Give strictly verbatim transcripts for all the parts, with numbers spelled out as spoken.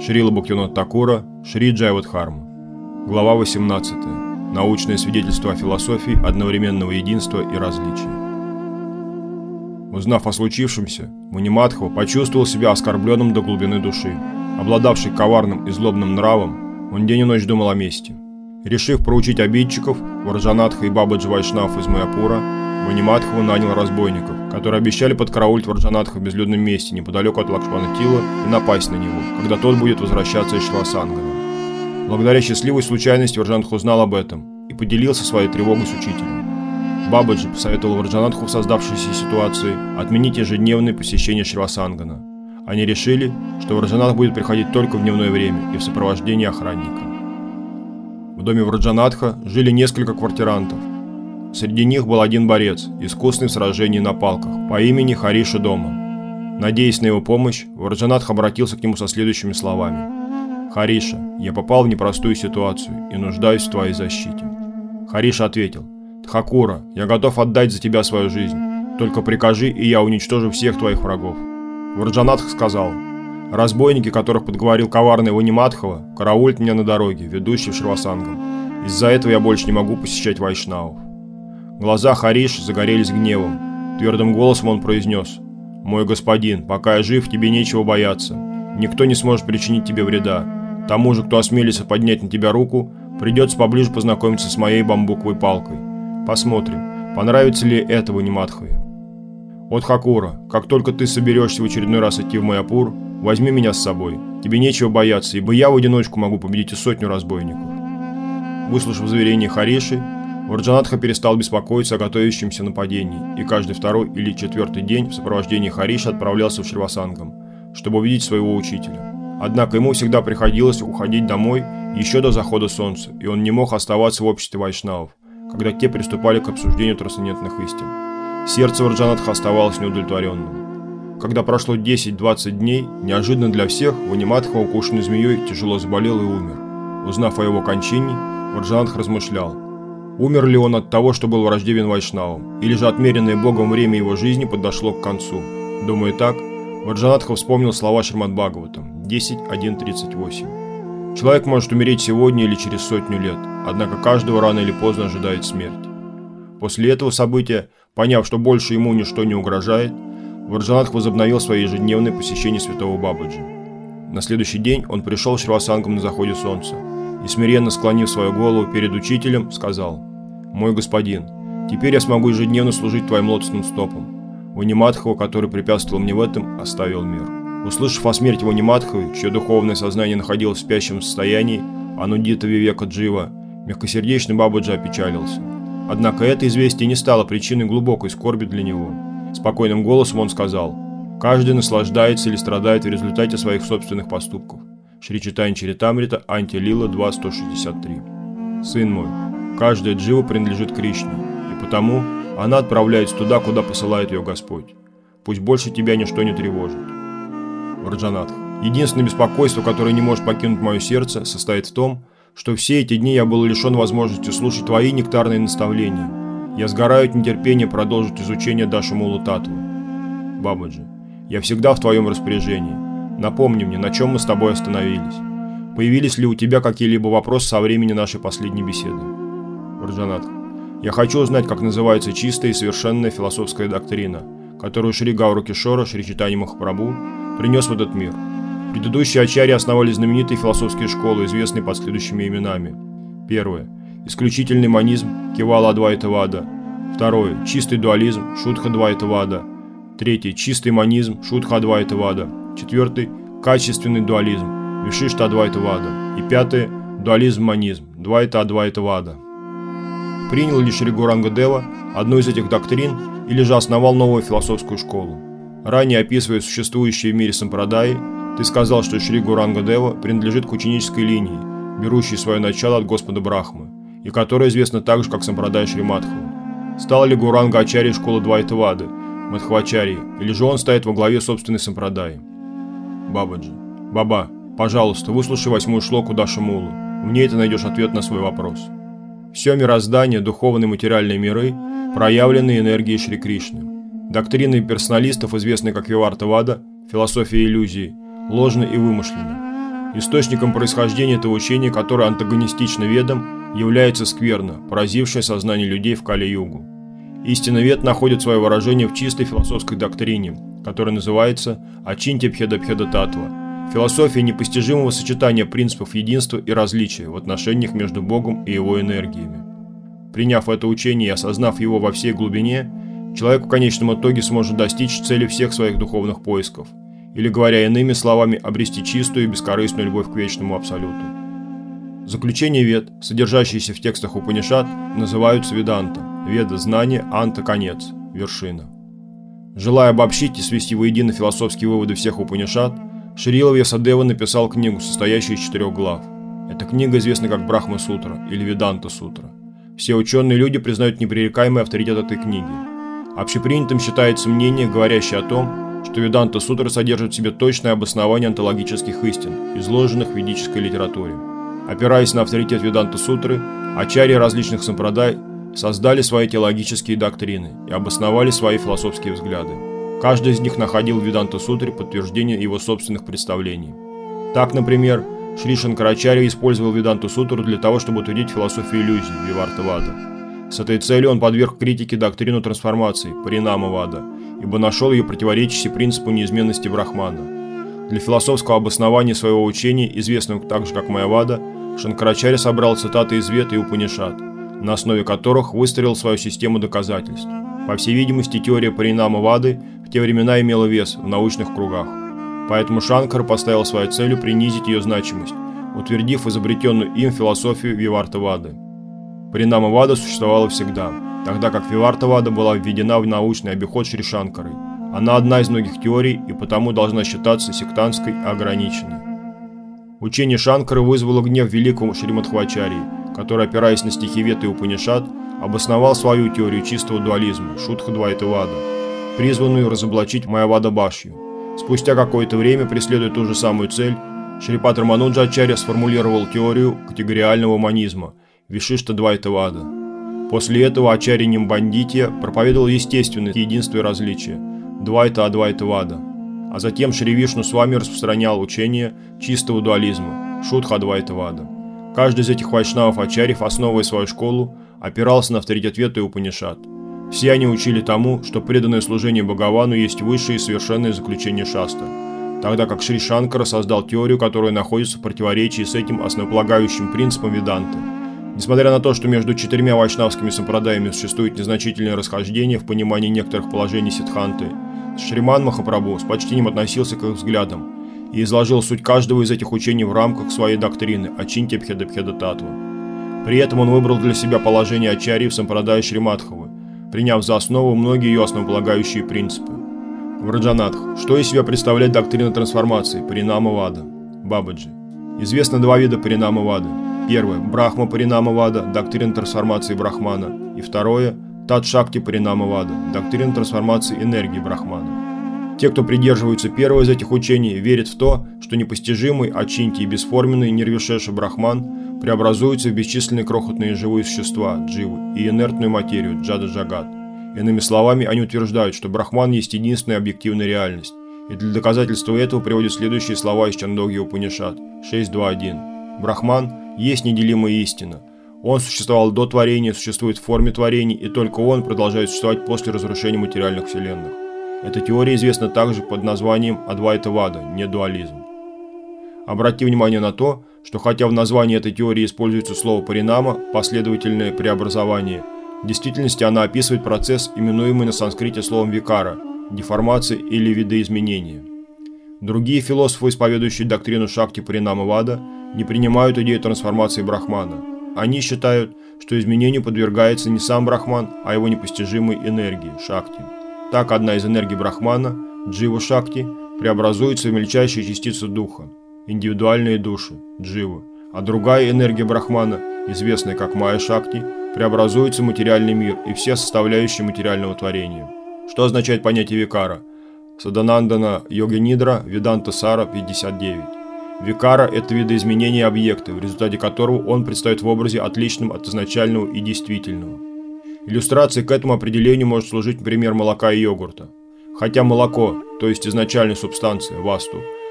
Шрила Бхактивинода Такура, Шри Джайавадхарма. Глава восемнадцатая. Научное свидетельство о философии одновременного единства и различия. Узнав о случившемся, Мунимадхава почувствовал себя оскорбленным до глубины души. Обладавший коварным и злобным нравом, он день и ночь думал о мести. Решив проучить обидчиков, Варджанатха и Бабаджи Вайшнав из Майяпура, Мунимадхава нанял разбойников, которые обещали подкараулить Варджанатха в безлюдном месте неподалеку от Лакшмана-Тила и напасть на него, когда тот будет возвращаться из Шривасангана. Благодаря счастливой случайности Варджанатха узнал об этом и поделился своей тревогой с учителем. Бабаджи посоветовал Варджанатху в создавшейся ситуации отменить ежедневные посещения Шривасангана. Они решили, что Варджанатх будет приходить только в дневное время и в сопровождении охранника. В доме Варджанатха жили несколько квартирантов. Среди них был один борец, искусный в сражении на палках, по имени Хариша Дома. Надеясь на его помощь, Варджанатх обратился к нему со следующими словами: «Хариша, я попал в непростую ситуацию и нуждаюсь в твоей защите». Хариша ответил: «Тхакура, я готов отдать за тебя свою жизнь, только прикажи, и я уничтожу всех твоих врагов». Варджанатх сказал: «Разбойники, которых подговорил коварный Мунимадхава, караулят меня на дороге, ведущей в Шривасангам. Из-за этого я больше не могу посещать вайшнавов». Глаза Хариши загорелись гневом. Твердым голосом он произнес: «Мой господин, пока я жив, тебе нечего бояться. Никто не сможет причинить тебе вреда. Тому же, кто осмелится поднять на тебя руку, придется поближе познакомиться с моей бамбуковой палкой. Посмотрим, понравится ли это Мунимадхаве. От Хакура, как только ты соберешься в очередной раз идти в Майяпур, возьми меня с собой. Тебе нечего бояться, ибо я в одиночку могу победить и сотню разбойников». Выслушав заверение Хариши, Варджанатха перестал беспокоиться о готовящемся нападении, и каждый второй или четвертый день в сопровождении Хариши отправлялся в Шривасангам, чтобы увидеть своего учителя. Однако ему всегда приходилось уходить домой еще до захода солнца, и он не мог оставаться в обществе вайшнавов, когда те приступали к обсуждению трансцендентных истин. Сердце Варджанатха оставалось неудовлетворенным. Когда прошло десять-двадцать дней, неожиданно для всех, Мунимадхава, укушенный змеей, тяжело заболел и умер. Узнав о его кончине, Варджанатх размышлял: умер ли он от того, что был враждебен вайшнавам, или же отмеренное Богом время его жизни подошло к концу. Думая так, Варджанатха вспомнил слова Шримад Бхагаватам десять один тридцать восемь. Человек может умереть сегодня или через сотню лет, однако каждого рано или поздно ожидает смерть. После этого события, поняв, что больше ему ничто не угрожает, Варджанатх возобновил свои ежедневные посещения святого Бабаджи. На следующий день он пришел в Шривасангам на заходе солнца и, смиренно склонив свою голову перед учителем, сказал: «Мой господин, теперь я смогу ежедневно служить твоим лотосным стопам». Мунимадхава, который препятствовал мне в этом, оставил мир. Услышав о смерти Мунимадхавы, чье духовное сознание находилось в спящем состоянии, Анудита Вивека Джива, мягкосердечный Бабаджи опечалился. Однако это известие не стало причиной глубокой скорби для него. Спокойным голосом он сказал: «Каждый наслаждается или страдает в результате своих собственных поступков». Шри Чайтанья Чаритамрита, Анти-лила два сто шестьдесят три. «Сын мой, каждая джива принадлежит Кришне, и потому она отправляется туда, куда посылает ее Господь. Пусть больше тебя ничто не тревожит». Варджанатх: единственное беспокойство, которое не может покинуть мое сердце, состоит в том, что все эти дни я был лишен возможности слушать твои нектарные наставления. Я сгораю от нетерпения продолжить изучение Дашамула Татвы. Бабаджи: я всегда в твоем распоряжении. Напомни мне, на чем мы с тобой остановились. Появились ли у тебя какие-либо вопросы со времени нашей последней беседы? Варджанатх: я хочу узнать, как называется чистая и совершенная философская доктрина, которую Шри Гауракишора, Шри Чайтанья Махапрабху принес в этот мир. Предыдущие ачарьи основали знаменитые философские школы, известные под следующими именами. Первое – исключительный монизм, Кевала Адвайтавада. Второе – чистый дуализм, Шудха Адвайтавада. Третий – чистый монизм, Шудха Адвайтавада. Четвертый – качественный дуализм, Вишишта Адвайтавада. И пятое – дуализм-монизм, Двайта Адвайтавада. Принял ли Шри Гауранга Дева одну из этих доктрин или же основал новую философскую школу? Ранее, описывая существующие в мире сампрадаи, ты сказал, что Шри Гауранга Дева принадлежит к ученической линии, берущей свое начало от Господа Брахмы, и которая известна так же, как сампрадай Шри Мадхава. Стал ли Гауранга Ачарьей школы Двайтавады, Мадхвачарьи, или же он стоит во главе собственной сампрадаи? Бабаджи: Баба, пожалуйста, выслушай восьмую шлоку Дашамулу. В ней ты найдешь ответ на свой вопрос. Все мироздание, духовные и материальные миры проявлены энергией Шри Кришны. Доктрины персоналистов, известные как Вивартавада, философия иллюзий, ложны и вымышленны. Источником происхождения этого учения, которое антагонистично ведам, является скверна, поразившая сознание людей в Кали-югу. Истинный вед находит свое выражение в чистой философской доктрине, которая называется Ачинтя-Бхеда-Бхеда-Татва, философия непостижимого сочетания принципов единства и различия в отношениях между Богом и его энергиями. Приняв это учение и осознав его во всей глубине, человек в конечном итоге сможет достичь цели всех своих духовных поисков, или, говоря иными словами, обрести чистую и бескорыстную любовь к вечному Абсолюту. Заключение вед, содержащиеся в текстах Упанишад, называются веданта. Веда – знание, анта – конец, вершина. Желая обобщить и свести воедино философские выводы всех Упанишад, Шрила Вьясадева написал книгу, состоящую из четырех глав. Эта книга известна как Брахма-сутра или Веданта-сутра. Все ученые люди признают непререкаемый авторитет этой книги. Общепринятым считается мнение, говорящее о том, что Веданта-сутра содержит в себе точное обоснование онтологических истин, изложенных в ведической литературе. Опираясь на авторитет Веданта-сутры, ачарьи различных сампрадай создали свои теологические доктрины и обосновали свои философские взгляды. Каждый из них находил в Веданта-сутре подтверждение его собственных представлений. Так, например, Шри Шанкарачарья использовал Веданту-сутру для того, чтобы утвердить философию иллюзий Виварта-вада. С этой целью он подверг критике доктрину трансформации Паринама-вада, ибо нашел ее противоречащей принципу неизменности Брахмана. Для философского обоснования своего учения, известного также как Майявада, Шанкарачарья собрал цитаты из Вед и Упанишад, на основе которых выстроил свою систему доказательств. По всей видимости, теория Паринама-вады в те времена имела вес в научных кругах. Поэтому Шанкара поставил своей целью принизить ее значимость, утвердив изобретенную им философию Виварта-вады. Паринама-вада существовала всегда, тогда как Виварта-вада была введена в научный обиход Шри Шанкарой. Она одна из многих теорий и потому должна считаться сектантской и ограниченной. Учение Шанкары вызвало гнев великого Шримадхвачарьи, который, опираясь на стихи Вед и Упанишад, обосновал свою теорию чистого дуализма Шудха-двайта-вада, призванную разоблачить Майявада-башью. Спустя какое-то время, преследуя ту же самую цель, Шрипад Рамануджа-ачарья сформулировал теорию категориального манизма Вишишта-двайта-вада. После этого ачарья Нимбандитья проповедовал естественное единство и различие Двайта-адвайта-вада, а затем Шри Вишну Свами распространял учение чистого дуализма Шудха-адвайта-вада. Каждый из этих вайшнавов-ачарьев, основывая свою школу, опирался на авторитет Вед и Упанишад. Все они учили тому, что преданное служение Бхагавану есть высшее и совершенное заключение шастр, тогда как Шри Шанкара создал теорию, которая находится в противоречии с этим основополагающим принципом Веданты. Несмотря на то, что между четырьмя вайшнавскими сампрадаями существует незначительное расхождение в понимании некоторых положений Сиддханты, Шриман Махапрабху с почтением относился к их взглядам и изложил суть каждого из этих учений в рамках своей доктрины Ачинтя-Бхеда-Бхеда-Татва. При этом он выбрал для себя положение ачарьи в сампрадае Шримадхавы, приняв за основу многие ее основополагающие принципы. Враджанатх. Что из себя представляет доктрина трансформации Паринама-вада? Бабаджи. Известно два вида Паринама-вады. Первое – Брахма Паринама-вада, доктрина трансформации Брахмана. И второе – Тат-шакти Паринама-вада, доктрина трансформации энергии Брахмана. Те, кто придерживаются первого из этих учений, верят в то, что непостижимый, ачинти и бесформенный нирвишеша Брахман преобразуются в бесчисленные крохотные живые существа, дживы, и инертную материю, джада-джагат. Иными словами, они утверждают, что Брахман есть единственная объективная реальность, и для доказательства этого приводят следующие слова из Чандогья-Упанишад шесть два один. Брахман есть неделимая истина. Он существовал до творения, существует в форме творений, и только он продолжает существовать после разрушения материальных вселенных. Эта теория известна также под названием Адвайта-вада, не дуализм. Обрати внимание на то, что хотя в названии этой теории используется слово паринама, последовательное преобразование, в действительности она описывает процесс, именуемый на санскрите словом викара, деформация или видоизменение. Другие философы, исповедующие доктрину Шакти Паринама-вада, не принимают идею трансформации Брахмана. Они считают, что изменению подвергается не сам Брахман, а его непостижимой энергии, Шакти. Так одна из энергий Брахмана, Джива-шакти, преобразуется в мельчайшие частицы духа, индивидуальные души, дживы, а другая энергия Брахмана, известная как Майя-шакти, преобразуется в материальный мир и все составляющие материального творения. Что означает понятие викара? Саданандана Йогинидра, Веданта Сара пятьдесят девять. Викара – это видоизменение объекта, в результате которого он предстает в образе отличном от изначального и действительного. Иллюстрацией к этому определению может служить пример молока и йогурта. Хотя молоко, то есть изначальная субстанция, васту,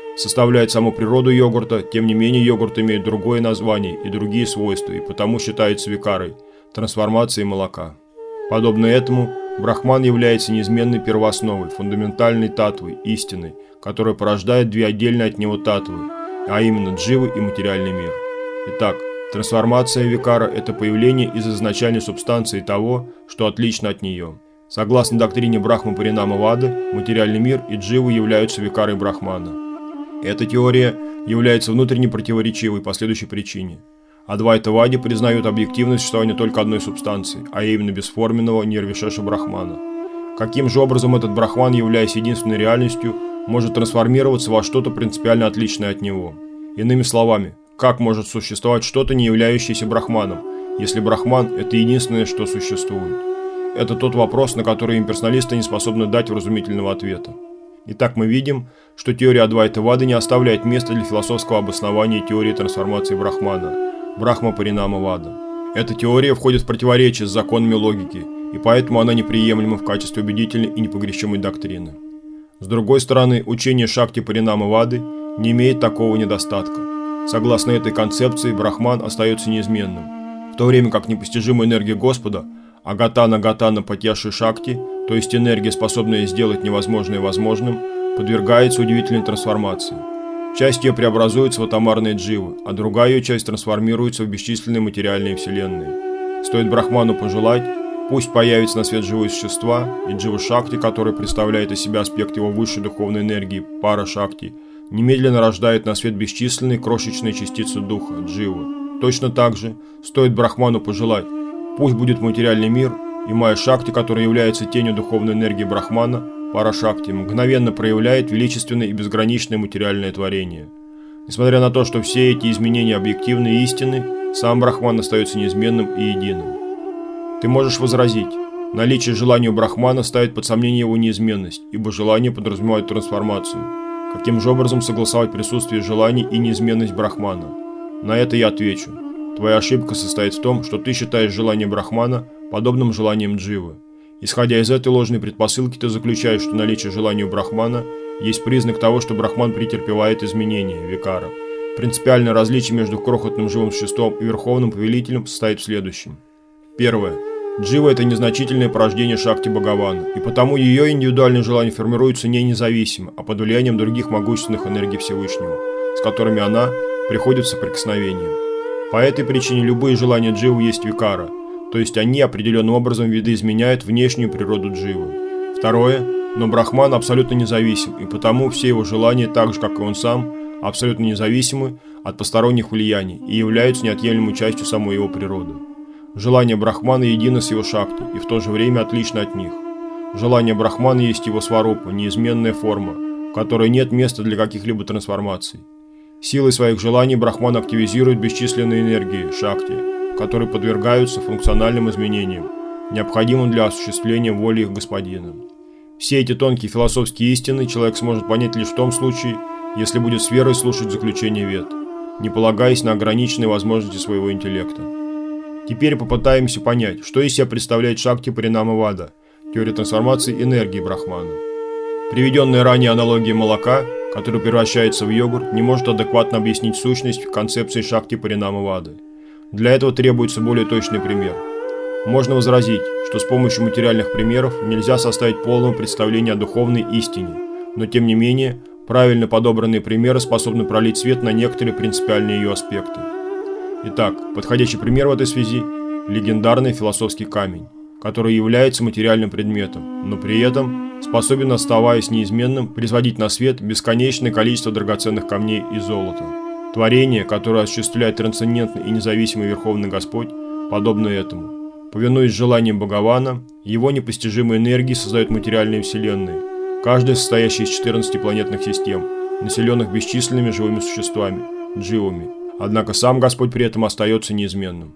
составляет саму природу йогурта, тем не менее йогурт имеет другое название и другие свойства, и потому считается викарой, трансформацией молока. Подобно этому, брахман является неизменной первоосновой, фундаментальной татвой, истиной, которая порождает две отдельные от него татвы, а именно дживы и материальный мир. Итак, трансформация викара – это появление из изначальной субстанции того, что отлично от нее. Согласно доктрине Брахма-Паринама-Вады, материальный мир и дживы являются викарой брахмана. Эта теория является внутренне противоречивой по следующей причине. Адвайта-Вади признают объективное существование только одной субстанции, а именно бесформенного нирвишеша брахмана. Каким же образом этот брахман, являясь единственной реальностью, может трансформироваться во что-то принципиально отличное от него? Иными словами, как может существовать что-то, не являющееся брахманом, если брахман – это единственное, что существует? Это тот вопрос, на который имперсоналисты не способны дать вразумительного ответа. Итак, мы видим, что теория Адвайта-Вады не оставляет места для философского обоснования теории трансформации брахмана – Брахма-Паринама-Вада. Эта теория входит в противоречие с законами логики, и поэтому она неприемлема в качестве убедительной и непогрешимой доктрины. С другой стороны, учение Шакти-Паринама-Вады не имеет такого недостатка. Согласно этой концепции, брахман остается неизменным, в то время как непостижимая энергия Господа, агатана-гатана патьяши шакти, то есть энергия, способная сделать невозможное возможным, подвергается удивительной трансформации. Часть ее преобразуется в атомарные дживы, а другая ее часть трансформируется в бесчисленные материальные вселенные. Стоит брахману пожелать, пусть появится на свет живые существа, и джива-шакти, который представляет из себя аспект его высшей духовной энергии, пара-шакти, немедленно рождает на свет бесчисленные крошечные частицы духа, дживы. Точно так же, стоит брахману пожелать, пусть будет материальный мир, и майя-шакти, который является тенью духовной энергии брахмана, пара-шакти, мгновенно проявляет величественное и безграничное материальное творение. Несмотря на то, что все эти изменения объективны и истинны, сам брахман остается неизменным и единым. Ты можешь возразить, наличие желания у брахмана ставит под сомнение его неизменность, ибо желание подразумевает трансформацию. Каким же образом согласовать присутствие желаний и неизменность брахмана? На это я отвечу. Твоя ошибка состоит в том, что ты считаешь желание брахмана подобным желанием дживы. Исходя из этой ложной предпосылки, ты заключаешь, что наличие желания у брахмана есть признак того, что брахман претерпевает изменения, викара. Принципиальное различие между крохотным живым существом и верховным повелителем состоит в следующем. Первое. Джива – это незначительное порождение Шакти Бхагавана, и потому ее индивидуальные желания формируются не независимо, а под влиянием других могущественных энергий Всевышнего, с которыми она приходит в соприкосновение. По этой причине любые желания Дживы есть викара, то есть они определенным образом видоизменяют внешнюю природу Дживы. Второе. Но Брахман абсолютно независим, и потому все его желания, так же как и он сам, абсолютно независимы от посторонних влияний и являются неотъемлемой частью самой его природы. Желание Брахмана едино с его шакти и в то же время отлично от них. Желание Брахмана есть его сварупа, неизменная форма, в которой нет места для каких-либо трансформаций. Силой своих желаний Брахман активизирует бесчисленные энергии шакти, которые подвергаются функциональным изменениям, необходимым для осуществления воли их господина. Все эти тонкие философские истины человек сможет понять лишь в том случае, если будет с верой слушать заключение вед, не полагаясь на ограниченные возможности своего интеллекта. Теперь попытаемся понять, что из себя представляет Шакти Паринама-Вада, теория трансформации энергии Брахмана. Приведенная ранее аналогия молока, которое превращается в йогурт, не может адекватно объяснить сущность концепции Шакти Паринама-Вады. Для этого требуется более точный пример. Можно возразить, что с помощью материальных примеров нельзя составить полного представления о духовной истине, но тем не менее, правильно подобранные примеры способны пролить свет на некоторые принципиальные ее аспекты. Итак, подходящий пример в этой связи – легендарный философский камень, который является материальным предметом, но при этом способен, оставаясь неизменным, производить на свет бесконечное количество драгоценных камней и золота. Творение, которое осуществляет трансцендентный и независимый Верховный Господь, подобно этому. Повинуясь желаниям Бхагавана, его непостижимые энергии создают материальные вселенные, каждая состоящая из четырнадцати планетных систем, населенных бесчисленными живыми существами, дживами. Однако сам Господь при этом остается неизменным.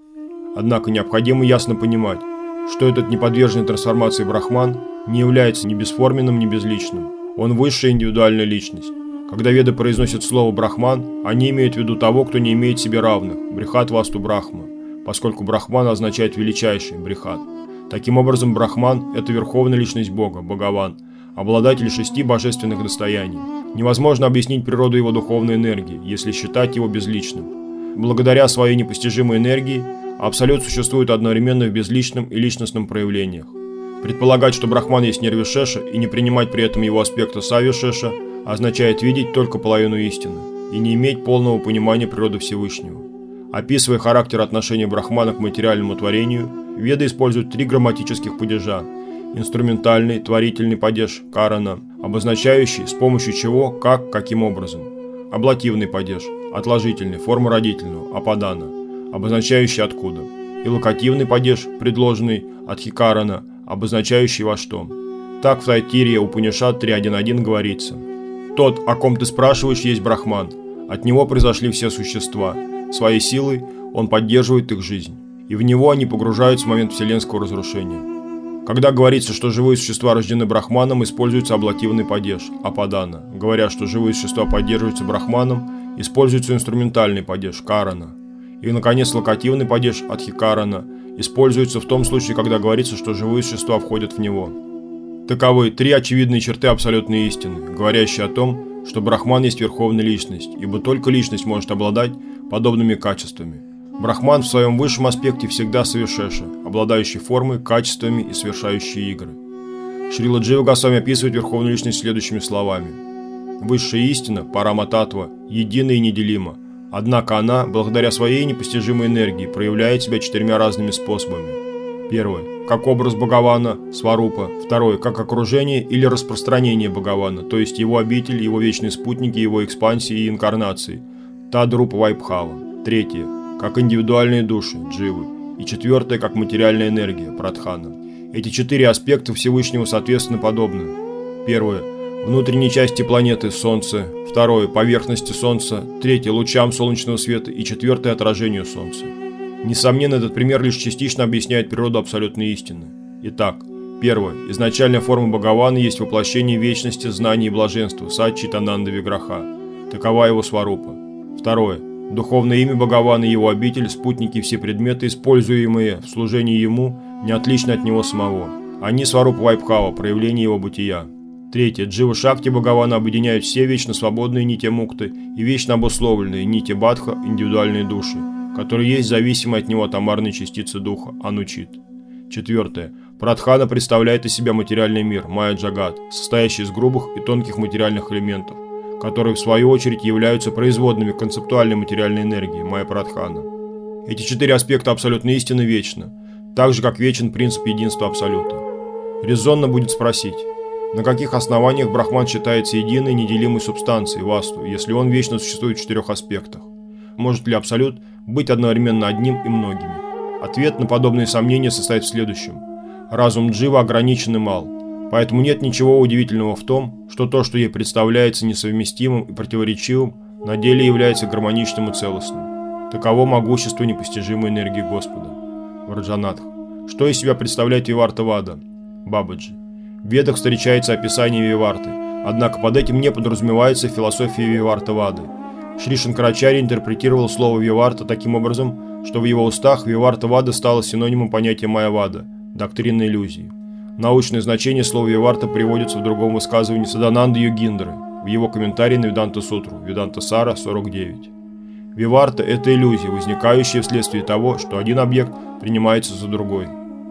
Однако необходимо ясно понимать, что этот неподверженный трансформации Брахман не является ни бесформенным, ни безличным. Он высшая индивидуальная личность. Когда веды произносят слово «брахман», они имеют в виду того, кто не имеет себе равных, брихат-васту Брахма, поскольку Брахман означает величайший, брихат. Таким образом, Брахман – это верховная личность Бога, Бхагаван, обладатель шести божественных достояний. Невозможно объяснить природу его духовной энергии, если считать его безличным. Благодаря своей непостижимой энергии Абсолют существует одновременно в безличном и личностном проявлениях. Предполагать, что Брахман есть Нирвишеша и не принимать при этом его аспекта Савишеша означает видеть только половину истины и не иметь полного понимания природы Всевышнего. Описывая характер отношения Брахмана к материальному творению, Веды используют три грамматических падежа: инструментальный, творительный падеж карана, обозначающий с помощью чего, как, каким образом; аблативный падеж, отложительный, форма родительного, ападана, обозначающий откуда; и локативный падеж, предложенный от хикарана, обозначающий во что. Так в Тайтирия Упанишад три точка один точка один говорится: «Тот, о ком ты спрашиваешь, есть Брахман. От него произошли все существа. Своей силой он поддерживает их жизнь, и в него они погружаются в момент вселенского разрушения». Когда говорится, что живые существа рождены Брахманом, используется аблативный падеж, ападана. Говоря, что живые существа поддерживаются Брахманом, используется инструментальный падеж, карана. И, наконец, локативный падеж, адхикарана, используется в том случае, когда говорится, что живые существа входят в него. Таковы три очевидные черты абсолютной истины, говорящие о том, что Брахман есть верховная личность, ибо только личность может обладать подобными качествами. Брахман в своем высшем аспекте всегда Савишеша, обладающий формой, качествами и совершающий игры. Шрила Джива Госвами описывает верховную личность следующими словами: «Высшая истина, Парама-Татва, едина и неделима, однако она, благодаря своей непостижимой энергии, проявляет себя четырьмя разными способами. Первое – как образ Бхагавана, Сварупа. Второе – как окружение или распространение Бхагавана, то есть его обитель, его вечные спутники, его экспансии и инкарнации, Тадрупа Вайбхава. Третье – как индивидуальные души, дживы. И четвертое – как материальная энергия, Прадхана. Эти четыре аспекта Всевышнего соответственно подобны. Первое – внутренней части планеты Солнце. Второе – поверхности Солнца. Третье – лучам солнечного света. И четвертое – отражению Солнца. Несомненно, этот пример лишь частично объясняет природу абсолютной истины. Итак, первое. Изначальная форма Бхагавана есть воплощение вечности, знания и блаженства, Саччитананда Виграха. Такова его Сварупа. Второе. Духовное имя Бхагавана и его обитель, спутники и все предметы, используемые в служении ему, не отличны от него самого. Они Сварупа Вайбхава, проявление его бытия. Третье. Джива Шакти Бхагавана объединяют все вечно свободные нити мукты и вечно обусловленные нити Бадха, индивидуальные души, которые есть зависимые от него атомарные частицы духа, анучит. Четвертое. Прадхана представляет из себя материальный мир, майя джагат, состоящий из грубых и тонких материальных элементов, которые в свою очередь являются производными концептуальной материальной энергии, майя прадхана. Эти четыре аспекта абсолютной истины вечны, так же как вечен принцип единства абсолюта. Резонно будет спросить, на каких основаниях Брахман считается единой неделимой субстанцией, васту, если он вечно существует в четырех аспектах? Может ли абсолют быть одновременно одним и многими? Ответ на подобные сомнения состоит в следующем. Разум дживы ограничен и мал, поэтому нет ничего удивительного в том, что то, что ей представляется несовместимым и противоречивым, на деле является гармоничным и целостным. Таково могущество непостижимой энергии Господа. Враджанатх. Что из себя представляет Виварта Вада? Бабаджи. В Ведах встречается описание Виварты, однако под этим не подразумевается философия Виварта Вады. Шри Шанкарачарья интерпретировал слово Виварта таким образом, что в его устах Виварта Вада стало синонимом понятия Майя-Вада – доктрины иллюзии. Научное значение слова Виварта приводится в другом высказывании Садананды Йогиндры в его комментарии на Веданта Сутру, Веданта Сара сорок девять. Виварта – это иллюзия, возникающая вследствие того, что один объект принимается за другой.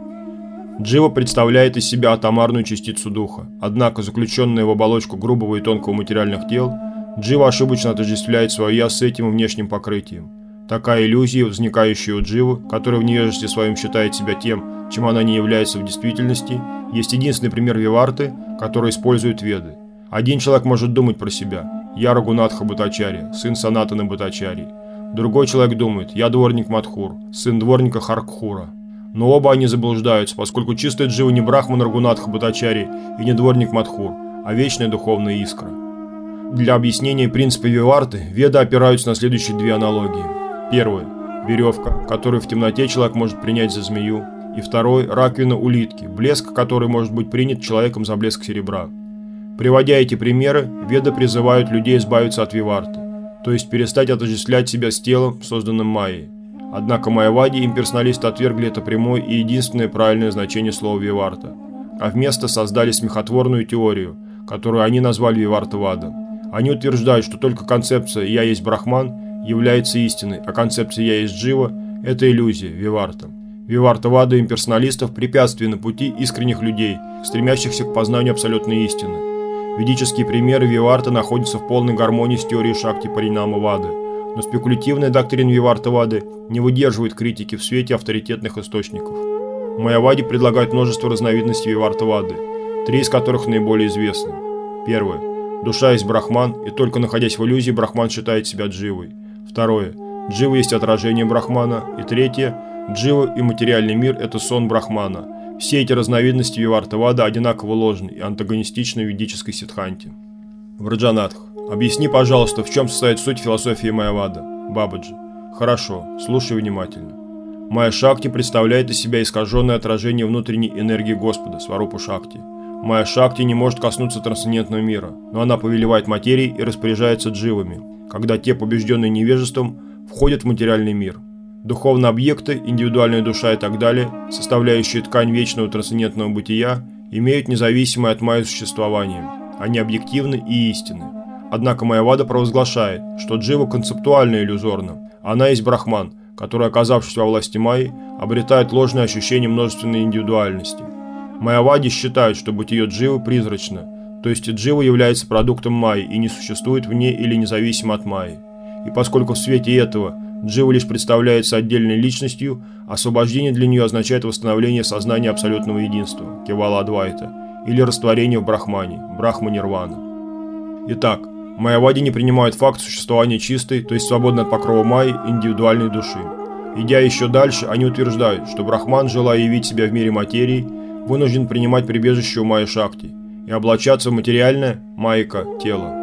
Джива представляет из себя атомарную частицу духа, однако заключенная в оболочку грубого и тонкого материальных тел, Джива ошибочно отождествляет свое «я» с этим внешним покрытием. Такая иллюзия, возникающая у Дживы, которая в невежестве своем считает себя тем, чем она не является в действительности, есть единственный пример Виварты, который используют Веды. Один человек может думать про себя: «Я Рагунатха Бхаттачарья, сын Санатаны Бхаттачарьи». Другой человек думает: «Я дворник Мадхур, сын дворника Харкхура». Но оба они заблуждаются, поскольку чистая Джива не Брахман Рагунатха Бхаттачарьи и не дворник Мадхур, а вечная духовная искра. Для объяснения принципа Виварты Веды опираются на следующие две аналогии. Первое – веревка, которую в темноте человек может принять за змею. И второе – раковина улитки, блеск который может быть принят человеком за блеск серебра. Приводя эти примеры, Веды призывают людей избавиться от Виварты, то есть перестать отождествлять себя с телом, созданным Майей. Однако майявади имперсоналисты отвергли это прямое и единственное правильное значение слова Виварта. а вместо создали смехотворную теорию, которую они назвали Вивартавада. Они утверждают, что только концепция «я есть Брахман» является истиной, а концепция «я есть Джива» – это иллюзия, Виварта. Вивартавада имперсоналистов – препятствие на пути искренних людей, стремящихся к познанию абсолютной истины. Ведические примеры Виварта находятся в полной гармонии с теорией Шакти Паринама-вады, но спекулятивная доктрина Вивартавады не выдерживает критики в свете авторитетных источников. В Майяваде предлагают множество разновидностей Вивартавады, три из которых наиболее известны. Первое. Душа есть Брахман, и только находясь в иллюзии, Брахман считает себя Дживой. Второе. Джива есть отражение Брахмана. И третье. Джива и материальный мир – это сон Брахмана. Все эти разновидности Вивартавада одинаково ложны и антагонистичны ведической сиддханте. Враджанатх. Объясни, пожалуйста, в чем состоит суть философии Майявада. Бабаджи. Хорошо, слушай внимательно. Майя Шакти представляет из себя искаженное отражение внутренней энергии Господа, Сварупа Шакти. Майя Шакти не может коснуться трансцендентного мира, но она повелевает материей и распоряжается дживами, когда те, побежденные невежеством, входят в материальный мир. Духовные объекты, индивидуальная душа и так далее, составляющие ткань вечного трансцендентного бытия, имеют независимое от майи существование. Они объективны и истинны. Однако Майявада провозглашает, что джива концептуально иллюзорна. Она есть Брахман, который, оказавшись во власти майи, обретает ложное ощущение множественной индивидуальности. Майявади считают, что бытие дживы призрачно, то есть джива является продуктом майи и не существует вне или независимо от майи. И поскольку в свете этого джива лишь представляется отдельной личностью, освобождение для нее означает восстановление сознания абсолютного единства, Кевала Адвайта, или растворение в Брахмане, Брахма-нирвана. Итак, Майявади не принимают факт существования чистой, то есть свободной от покрова майи, индивидуальной души. Идя еще дальше, они утверждают, что Брахман, желая явить себя в мире материи, вынужден принимать прибежище у Майя Шакти и облачаться в материальное, майка, тело.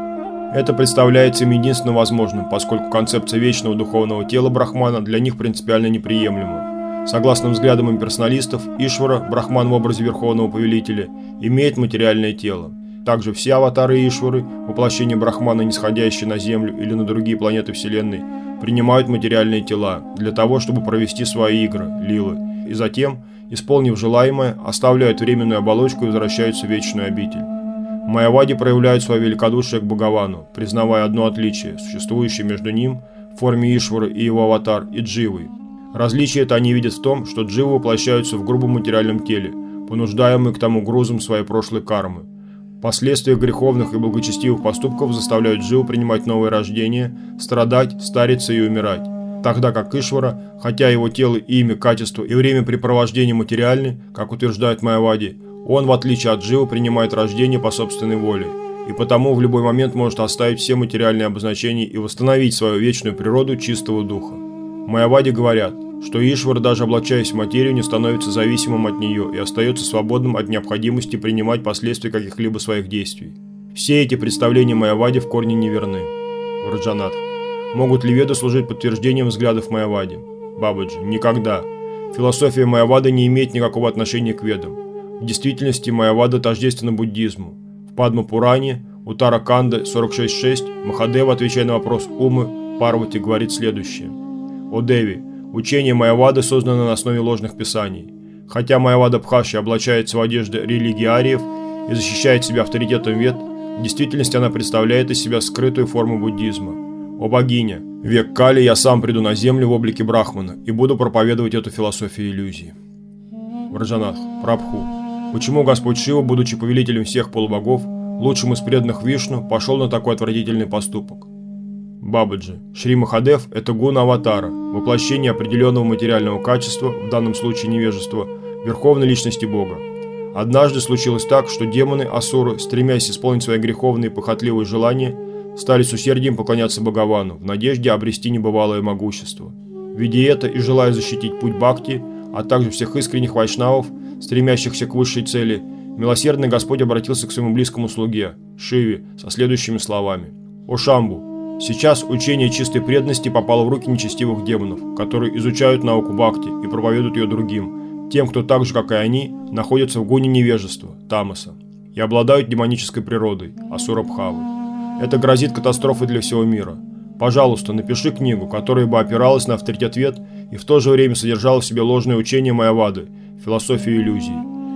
Это представляется им единственно возможным, поскольку концепция вечного духовного тела Брахмана для них принципиально неприемлема. Согласно взглядам имперсоналистов, Ишвара, Брахман в образе Верховного Повелителя, имеет материальное тело. Также все аватары Ишвары, воплощение Брахмана, нисходящие на Землю или на другие планеты Вселенной, принимают материальные тела для того, чтобы провести свои игры, лилы, и затем, исполнив желаемое, оставляют временную оболочку и возвращаются в вечную обитель. Майявади проявляют свое великодушие к Бхагавану, признавая одно отличие, существующее между ним, в форме Ишвары и его аватар, и Дживой. Различие это они видят в том, что Дживы воплощаются в грубом материальном теле, понуждаемые к тому грузом своей прошлой кармы. Последствия греховных и благочестивых поступков заставляют Дживу принимать новое рождение, страдать, стариться и умирать. Тогда как Ишвара, хотя его тело, имя, качество и времяпрепровождение материальны, как утверждает Майявади, он, в отличие от Дживы, принимает рождение по собственной воле, и потому в любой момент может оставить все материальные обозначения и восстановить свою вечную природу чистого духа. Майявади говорят, что Ишвар, даже облачаясь в материю, не становится зависимым от нее и остается свободным от необходимости принимать последствия каких-либо своих действий. Все эти представления Майявади в корне неверны. Враджанатх. Могут ли веды служить подтверждением взглядов Майявади? Бабаджи. Никогда. Философия Майявады не имеет никакого отношения к ведам. В действительности Майявада тождественна буддизму. В Падма-Пуране, Уттара-Канда сорок шесть шесть, Махадева, отвечая на вопрос Умы, Парвати говорит следующее. «О Деви, учение Майявады создано на основе ложных писаний. Хотя Майявада Бхаши облачается в одежды религии ариев и защищает себя авторитетом вед, в действительности она представляет из себя скрытую форму буддизма. О богиня, в век Кали я сам приду на землю в облике Брахмана и буду проповедовать эту философию иллюзии». Враджанатх. Прабху. Почему Господь Шива, будучи повелителем всех полубогов, лучшим из преданных Вишну, пошел на такой отвратительный поступок? Бабаджи. Шри Махадев – это гуна аватара, воплощение определенного материального качества, в данном случае невежества, верховной личности Бога. Однажды случилось так, что демоны, асуры, стремясь исполнить свои греховные и похотливые желания, стали с усердием поклоняться Бхагавану, в надежде обрести небывалое могущество. Видя это и желая защитить путь бхакти, а также всех искренних вайшнавов, стремящихся к высшей цели, милосердный Господь обратился к своему близкому слуге, Шиве, со следующими словами. «О Шамбу, сейчас учение чистой преданности попало в руки нечестивых демонов, которые изучают науку бхакти и проповедуют ее другим, тем, кто так же, как и они, находится в гуне невежества, тамаса, и обладают демонической природой, асура-бхавой. Это грозит катастрофой для всего мира. Пожалуйста, напиши книгу, которая бы опиралась на авторитет вед и в то же время содержала в себе ложное учение Майявады, философию иллюзий.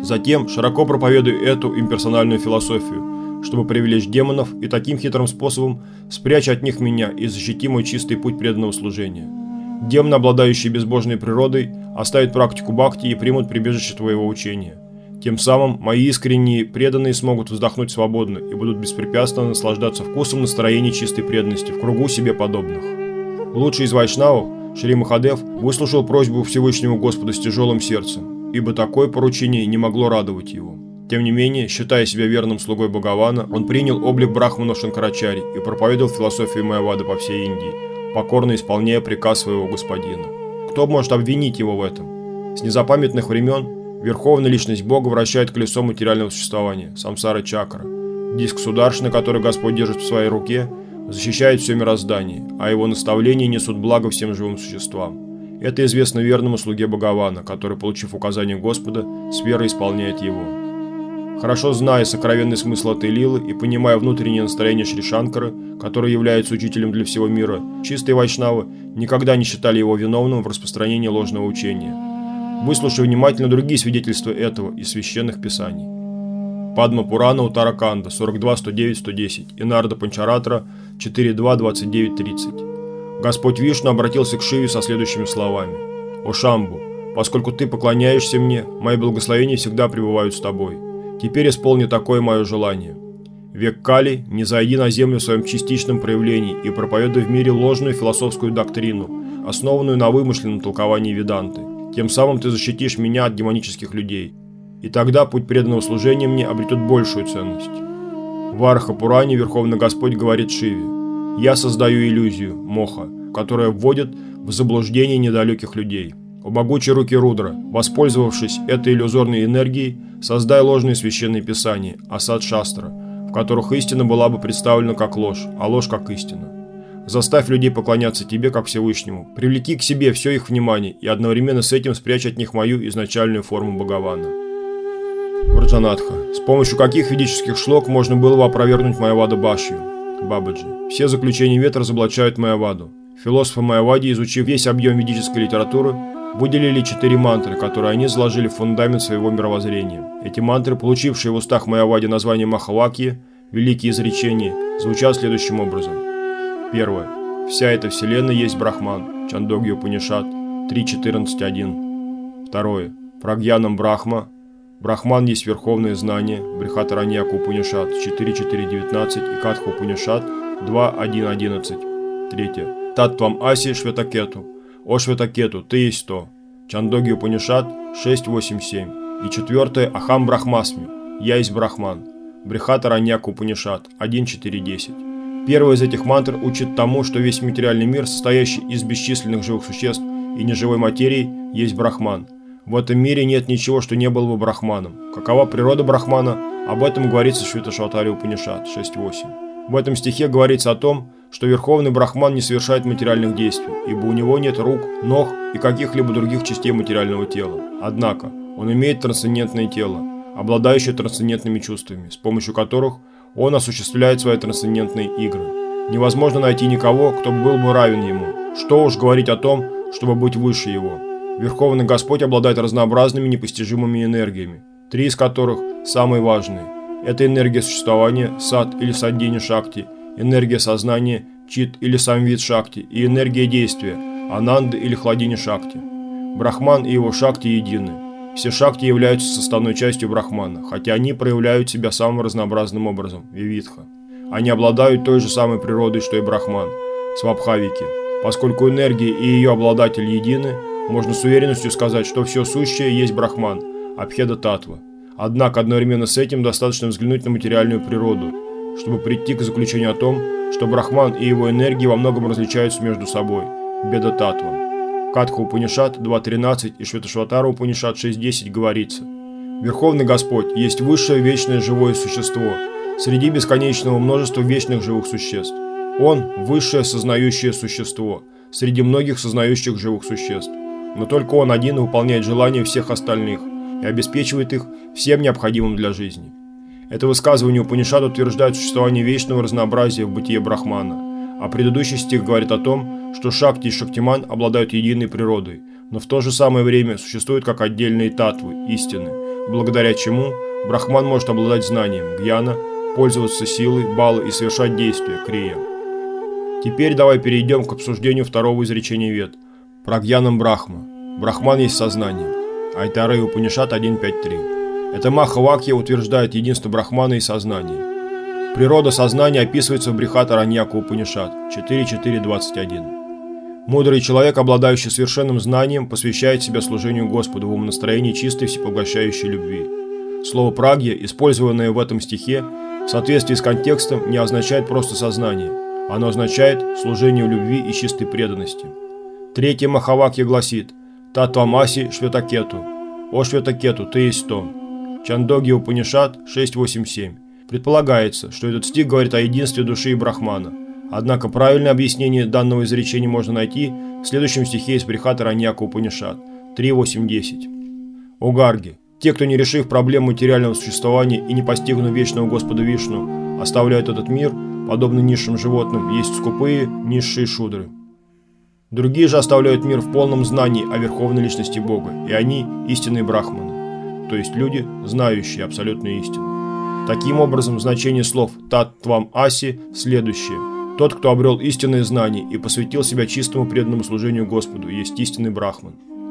Затем широко проповедуй эту имперсональную философию, чтобы привлечь демонов и таким хитрым способом спрячь от них меня и защити мой чистый путь преданного служения. Демоны, обладающие безбожной природой, оставят практику бхакти и примут прибежище твоего учения. Тем самым мои искренние преданные смогут вздохнуть свободно и будут беспрепятственно наслаждаться вкусом настроения чистой преданности в кругу себе подобных. Лучший из вайшнавов, Шри Махадев, выслушал просьбу Всевышнего Господа с тяжелым сердцем, ибо такое поручение не могло радовать его. Тем не менее, считая себя верным слугой Бхагавана, он принял облик брахмана Шанкарачари и проповедовал философию Майявады по всей Индии, покорно исполняя приказ своего господина. Кто может обвинить его в этом? С незапамятных времен Верховная Личность Бога вращает колесо материального существования, самсара чакра. Диск сударшины, который Господь держит в своей руке, защищает все мироздание, а его наставления несут благо всем живым существам. Это известно верному слуге Бхагавана, который, получив указание Господа, с верой исполняет его. Хорошо зная сокровенный смысл этой лилы и понимая внутреннее настроение Шри Шанкары, который является учителем для всего мира, чистые вайшнавы никогда не считали его виновным в распространении ложного учения. Выслушай внимательно другие свидетельства этого из священных писаний. Падма Пурана Уттараканда сорок два сто девять сто десять и Нарада Панчаратра четыре два двадцать девять тридцать. Господь Вишну обратился к Шиве со следующими словами: «О Шамбу, поскольку ты поклоняешься мне, мои благословения всегда пребывают с тобой. Теперь исполни такое мое желание. Век Кали, не зайди на землю в своем частичном проявлении и проповедуй в мире ложную философскую доктрину, основанную на вымышленном толковании Веданты. Тем самым ты защитишь меня от демонических людей. И тогда путь преданного служения мне обретет большую ценность». В Вараха-Пуране Верховный Господь говорит Шиве: «Я создаю иллюзию, моха, которая вводит в заблуждение недалеких людей. О могучей руки Рудра, воспользовавшись этой иллюзорной энергией, создай ложные священные писания, асад-шастра, в которых истина была бы представлена как ложь, а ложь как истина. Заставь людей поклоняться тебе, как Всевышнему, привлеки к себе все их внимание и одновременно с этим спрячь от них мою изначальную форму Бхагавана». Враджанатха. С помощью каких ведических шлок можно было бы опровергнуть Майяваду Бхашью? Бабаджи. Все заключения вед разоблачают Майяваду. Философы Майявади, изучив весь объем ведической литературы, выделили четыре мантры, которые они заложили в фундамент своего мировоззрения. Эти мантры, получившие в устах Майявади название Махавакьи, великие изречения, звучат следующим образом. Первое. Вся эта вселенная есть Брахман. Чандогья Упанишад три четырнадцать один. Второе. Прагьянам Брахма. Брахман есть верховное знание. Брихатараньяка Упанишад четыре четыре девятнадцать и Катха Упанишад два один одиннадцать. Третье. Таттвам Аси Шветакету. О Шветакету, ты есть то. Чандогья Упанишад шесть восемь семь. И четвертое. Ахам Брахмасми. Я есть Брахман. Брихатараньяка Упанишад один четыре десять. Первый из этих мантр учит тому, что весь материальный мир, состоящий из бесчисленных живых существ и неживой материи, есть Брахман. В этом мире нет ничего, что не было бы Брахманом. Какова природа Брахмана? Об этом говорится в Швета-Шватаре Упанишад шесть восемь. В этом стихе говорится о том, что Верховный Брахман не совершает материальных действий, ибо у него нет рук, ног и каких-либо других частей материального тела. Однако, он имеет трансцендентное тело, обладающее трансцендентными чувствами, с помощью которых он осуществляет свои трансцендентные игры. Невозможно найти никого, кто был бы равен ему. Что уж говорить о том, чтобы быть выше его. Верховный Господь обладает разнообразными непостижимыми энергиями, три из которых самые важные. Это энергия существования, сад или саддини шакти, энергия сознания, чит или самвид шакти и энергия действия, ананды или хладини шакти. Брахман и его шакти едины. Все шакти являются составной частью Брахмана, хотя они проявляют себя самым разнообразным образом – вивидха. Они обладают той же самой природой, что и Брахман – свабхавики. Поскольку энергия и ее обладатель едины, можно с уверенностью сказать, что все сущее есть Брахман – Абхеда-татва. Однако одновременно с этим достаточно взглянуть на материальную природу, чтобы прийти к заключению о том, что Брахман и его энергии во многом различаются между собой – Беда-татва. Катха Упанишад два тринадцать и Швета-Шватара Упанишад шесть десять говорится: «Верховный Господь есть высшее вечное живое существо среди бесконечного множества вечных живых существ. Он – высшее сознающее существо среди многих сознающих живых существ. Но только Он один выполняет желания всех остальных и обеспечивает их всем необходимым для жизни». Это высказывание Упанишада утверждает существование вечного разнообразия в бытие Брахмана, а предыдущий стих говорит о том, что Шакти и Шактиман обладают единой природой, но в то же самое время существуют как отдельные татвы, истины, благодаря чему брахман может обладать знанием, гьяна, пользоваться силой, балы и совершать действия, крия. Теперь давай перейдем к обсуждению второго изречения Вед, прагьянам Брахма. Брахман есть сознание. Айтарея Упанишад один пять три. Это Маха-вакья утверждает единство Брахмана и сознания. Природа сознания описывается в Брихат-Араньяка Упанишад четыре четыре двадцать один. Мудрый человек, обладающий совершенным знанием, посвящает себя служению Господу в умонастроении чистой всепоглощающей любви. Слово «прагья», использованное в этом стихе, в соответствии с контекстом, не означает просто сознание. Оно означает служение любви и чистой преданности. Третья Махавакья гласит «Татвамаси Шветакету». «О Шветакету, ты есть то». Чандогья Упанишад шесть восемь семь. Предполагается, что этот стих говорит о единстве души и Брахмана. Однако правильное объяснение данного изречения можно найти в следующем стихе из Брихат-Араньяка Упанишад три восемь десять. «О Гарги, те, кто, не решив проблем материального существования и не постигнув вечного Господа Вишну, оставляют этот мир, подобно низшим животным, есть скупые, низшие шудры. Другие же оставляют мир в полном знании о верховной личности Бога, и они истинные брахманы, то есть люди, знающие абсолютную истину. Таким образом, значение слов «тат-твам аси» следующее. Тот, кто обрел истинное знание и посвятил себя чистому преданному служению Господу, есть истинный брахман.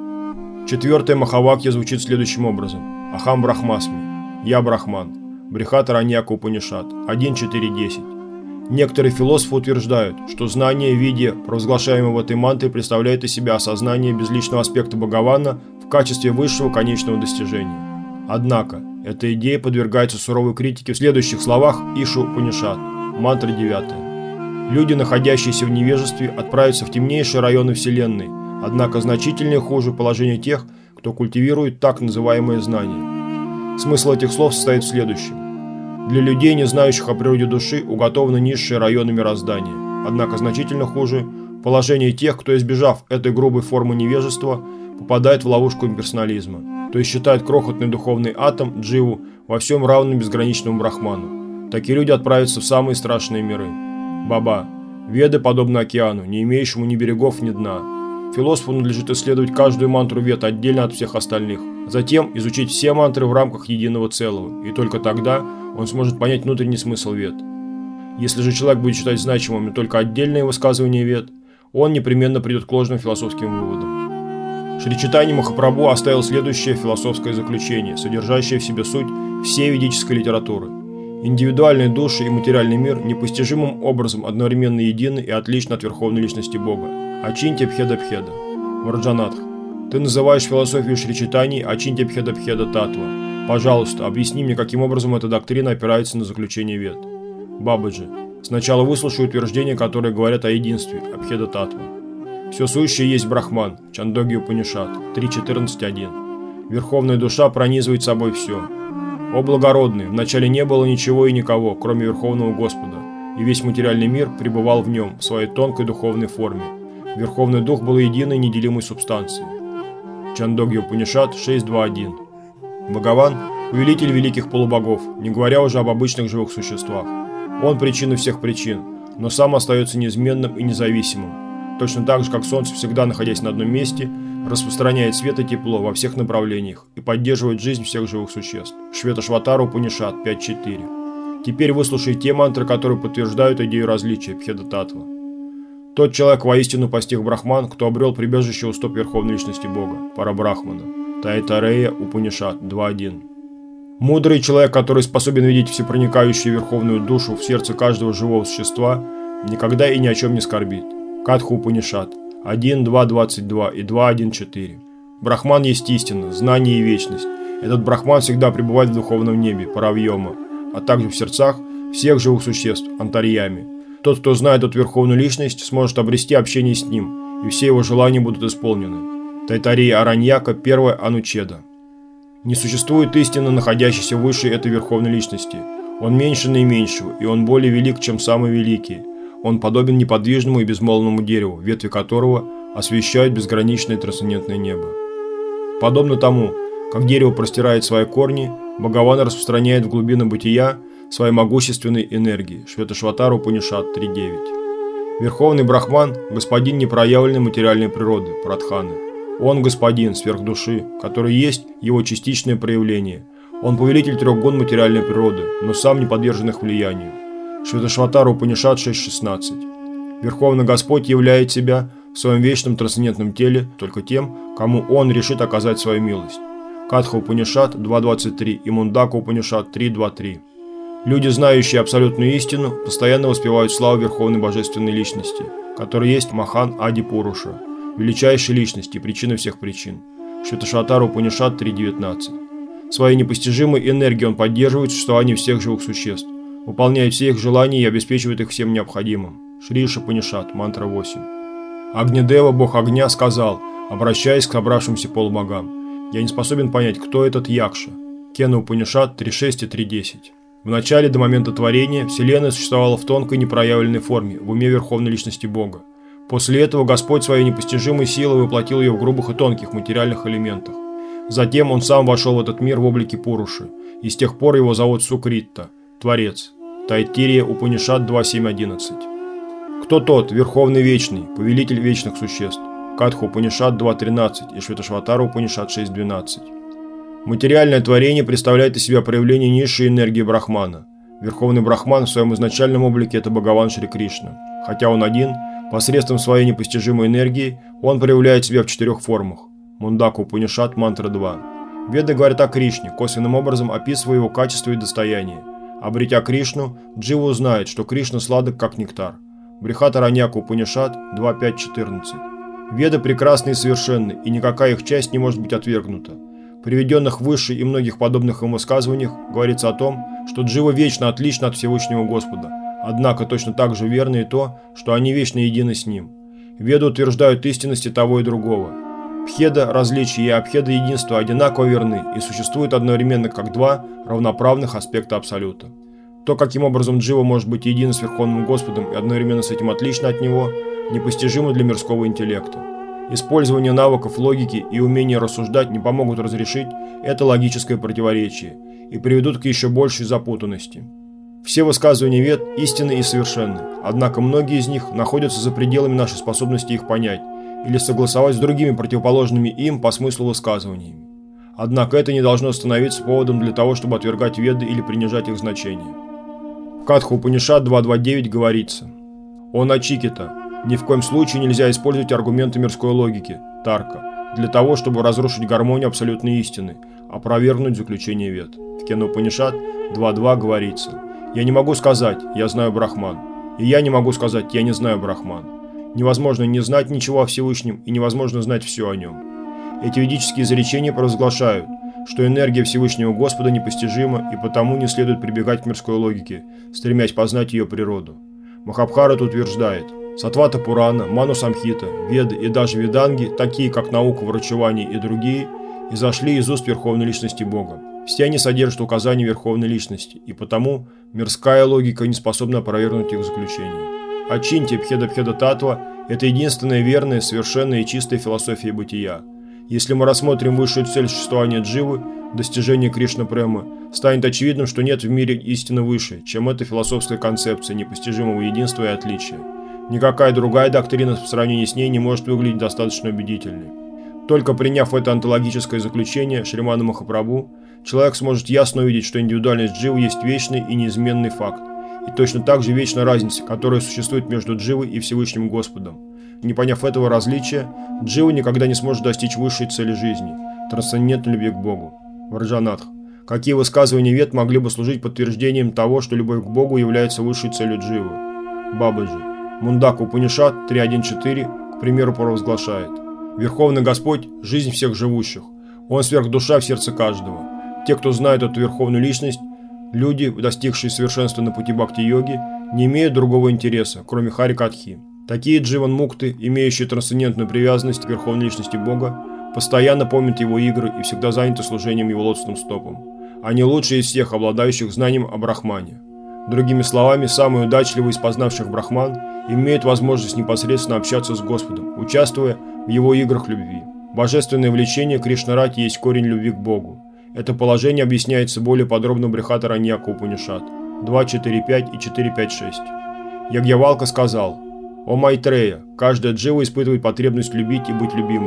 Четвертая Махавакья звучит следующим образом. Ахам Брахмасми. Я Брахман. Брихат-Араньяка Упанишад один четыре десять. Некоторые философы утверждают, что знание в виде, провозглашаемого в этой мантре, представляет из себя осознание безличного аспекта Бхагавана в качестве высшего конечного достижения. Однако, эта идея подвергается суровой критике в следующих словах Иша Упанишад, мантра девятая. Люди, находящиеся в невежестве, отправятся в темнейшие районы Вселенной, однако значительно хуже положение тех, кто культивирует так называемое знание. Смысл этих слов состоит в следующем. Для людей, не знающих о природе души, уготованы низшие районы мироздания. Однако значительно хуже положение тех, кто, избежав этой грубой формы невежества, попадает в ловушку имперсонализма, то есть считает крохотный духовный атом, дживу, во всем равным безграничному брахману. Такие люди отправятся в самые страшные миры. Баба. Веды подобны океану, не имеющему ни берегов, ни дна. Философу надлежит исследовать каждую мантру Вед отдельно от всех остальных, затем изучить все мантры в рамках единого целого, и только тогда он сможет понять внутренний смысл Вед. Если же человек будет считать значимыми только отдельные высказывания Вед, он непременно придет к ложным философским выводам. Шри Чайтанья Махапрабху оставил следующее философское заключение, содержащее в себе суть всей ведической литературы. Индивидуальные души и материальный мир непостижимым образом одновременно едины и отличны от верховной личности Бога. Ачинтя Бхеда Бхеда. Варджанатх. Ты называешь философию Шри Чайтаньи Ачинтя Бхеда Бхеда Татва. Пожалуйста, объясни мне, каким образом эта доктрина опирается на заключение Вед. Бабаджи. Сначала выслушай утверждения, которые говорят о единстве, о Бхеда Татва. Все сущее есть Брахман. Чандогья Упанишад три четырнадцать один. Верховная душа пронизывает собой все. О благородный, вначале не было ничего и никого, кроме Верховного Господа, и весь материальный мир пребывал в нем, в своей тонкой духовной форме. Верховный Дух был единой неделимой субстанцией. Чандогья Упанишад шесть два один. Бхагаван – повелитель великих полубогов, не говоря уже об обычных живых существах. Он причина всех причин, но сам остается неизменным и независимым. Точно так же, как Солнце, всегда находясь на одном месте, распространяет свет и тепло во всех направлениях и поддерживает жизнь всех живых существ. Шветашватара Упанишад пять четыре. Теперь выслушай те мантры, которые подтверждают идею различия Бхеда Татва. Тот человек воистину постиг Брахман, кто обрел прибежище у стоп Верховной Личности Бога, Парабрахмана. Тайтарея Упанишад два один. Мудрый человек, который способен видеть всепроникающую Верховную Душу в сердце каждого живого существа, никогда и ни о чем не скорбит. Катха Упанишад один два двадцать два и два один четыре. Брахман есть истина, знание и вечность. Этот Брахман всегда пребывает в духовном небе, Паравьома, а также в сердцах всех живых существ, Антарьями. Тот, кто знает эту Верховную Личность, сможет обрести общение с ним, и все его желания будут исполнены. Тайтарея Араньяка, первая Анучеда. Не существует истины, находящейся выше этой Верховной Личности. Он меньше наименьшего, и он более велик, чем самые великие. Он подобен неподвижному и безмолвному дереву, ветви которого освещают безграничное трансцендентное небо. Подобно тому, как дерево простирает свои корни, Бхагаван распространяет в глубины бытия своей могущественной энергии. Шветашватара Упанишад три девять. Верховный Брахман – господин непроявленной материальной природы, Прадханы. Он – господин сверхдуши, который есть его частичное проявление, Он повелитель трех гун материальной природы, но сам не подвержен их влиянию. Шветашватара Упанишад шесть шестнадцать. Верховный Господь являет себя в своем вечном трансцендентном теле только тем, кому Он решит оказать свою милость. Катха Упанишад два двадцать три и Мундака Упанишад три два три. Люди, знающие абсолютную истину, постоянно воспевают славу Верховной Божественной Личности, которая есть Махан Ади Пуруша, величайшей личности, причина всех причин. Шветашватара Упанишад три девятнадцать. Своей непостижимой энергией он поддерживает существование всех живых существ, выполняет все их желания и обеспечивает их всем необходимым. Шри Упанишад, мантра восемь. Агнидева, бог огня, сказал, обращаясь к собравшимся полубогам: «Я не способен понять, кто этот Якша». Кена Упанишад три шесть и три десять. В начале, до момента творения, Вселенная существовала в тонкой непроявленной форме, в уме Верховной Личности Бога. После этого Господь своей непостижимой силой воплотил ее в грубых и тонких материальных элементах. Затем Он сам вошел в этот мир в облике Пуруши, и с тех пор его зовут Сукритта, Творец. Тайтирия Упанишад два семь одиннадцать. Кто тот, Верховный Вечный, Повелитель Вечных Существ? Катха Упанишад два тринадцать и Шветашватара Упанишад шесть двенадцать. Материальное творение представляет из себя проявление низшей энергии Брахмана. Верховный Брахман в своем изначальном облике – это Бхагаван Шри Кришна. Хотя он один, посредством своей непостижимой энергии, он проявляет себя в четырех формах. Мундака Упанишад, мантра два. Веды говорят о Кришне, косвенным образом описывая его качество и достояние. Обретя Кришну, Джива узнает, что Кришна сладок, как нектар. Брихатараньяка Упанишад два пять четырнадцать. Веды прекрасны и совершенны, и никакая их часть не может быть отвергнута. В приведенных выше и многих подобных ему высказываниях говорится о том, что Джива вечно отлична от Всевышнего Господа, однако точно так же верно и то, что они вечно едины с Ним. Веды утверждают истинности того и другого. Бхеда различия и абхеда единства одинаково верны и существуют одновременно как два равноправных аспекта Абсолюта. То, каким образом Джива может быть един с Верховным Господом и одновременно с этим отлично от Него, непостижимо для мирского интеллекта. Использование навыков логики и умение рассуждать не помогут разрешить это логическое противоречие и приведут к еще большей запутанности. Все высказывания Вед истинны и совершенны, однако многие из них находятся за пределами нашей способности их понять или согласовать с другими противоположными им по смыслу высказываниями. Однако это не должно становиться поводом для того, чтобы отвергать Веды или принижать их значение. В Катха Упанишад два два девять говорится: «О Начикета, ни в коем случае нельзя использовать аргументы мирской логики, Тарка, для того, чтобы разрушить гармонию абсолютной истины, опровергнуть заключение Вед». В Кена Упанишад два два говорится: «Я не могу сказать, я знаю Брахман, и я не могу сказать, я не знаю Брахман. Невозможно не знать ничего о Всевышнем и невозможно знать все о нем». Эти ведические изречения провозглашают, что энергия Всевышнего Господа непостижима и потому не следует прибегать к мирской логике, стремясь познать ее природу. Махабхарата утверждает: Сатвата Пурана, Ману Самхита, Веды и даже Веданги, такие как наука врачевания и другие, изошли из уст Верховной Личности Бога. Все они содержат указания Верховной Личности, и потому мирская логика не способна опровергнуть их заключение. Ачинтия Бхеда-Бхеда Татва – это единственная верная, совершенная и чистая философия бытия. Если мы рассмотрим высшую цель существования Дживы, достижение Кришна-премы, станет очевидным, что нет в мире истины выше, чем эта философская концепция непостижимого единства и отличия. Никакая другая доктрина в сравнении с ней не может выглядеть достаточно убедительной. Только приняв это онтологическое заключение Шримана Махапрабху, человек сможет ясно увидеть, что индивидуальность Дживы есть вечный и неизменный факт, и точно так же вечна разница, которая существует между Дживой и Всевышним Господом. Не поняв этого различия, Джива никогда не сможет достичь высшей цели жизни – трансцендентной любви к Богу. Враджанатх. Какие высказывания Вед могли бы служить подтверждением того, что любовь к Богу является высшей целью Дживы? Бабаджи. Мундака Упанишад три один четыре, к примеру, провозглашает: «Верховный Господь – жизнь всех живущих. Он сверхдуша в сердце каждого. Те, кто знает эту Верховную Личность, люди, достигшие совершенства на пути бхакти-йоги, не имеют другого интереса, кроме Хари-Катхи. Такие дживан-мукты, имеющие трансцендентную привязанность к Верховной Личности Бога, постоянно помнят Его игры и всегда заняты служением Его лотосным стопам. Они лучшие из всех, обладающих знанием о Брахмане. Другими словами, самые удачливые из познавших Брахман имеют возможность непосредственно общаться с Господом, участвуя в Его играх любви. Божественное влечение Кришнарати есть корень любви к Богу. Это положение объясняется более подробно в Брихатараньяка Упанишад два четыре пять и четыре пять шесть. Ягьявалка сказал: «О Майтрея, каждая джива испытывает потребность любить и быть любимой.